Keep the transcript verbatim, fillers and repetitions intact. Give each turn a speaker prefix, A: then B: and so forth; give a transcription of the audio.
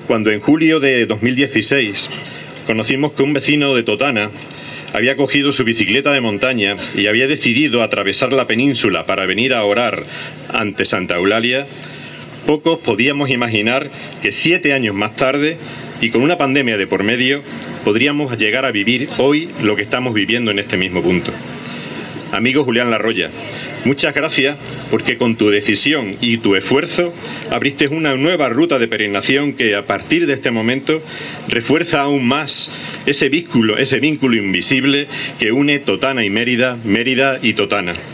A: Cuando en julio de dos mil dieciséis conocimos que un vecino de Totana había cogido su bicicleta de montaña y había decidido atravesar la península para venir a orar ante Santa Eulalia, pocos podíamos imaginar que siete años más tarde, y con una pandemia de por medio, podríamos llegar a vivir hoy lo que estamos viviendo en este mismo punto. Amigo Julián Larroya, muchas gracias porque con tu decisión y tu esfuerzo abriste una nueva ruta de peregrinación que a partir de este momento refuerza aún más ese vínculo, ese vínculo invisible que une Totana y Mérida, Mérida y Totana.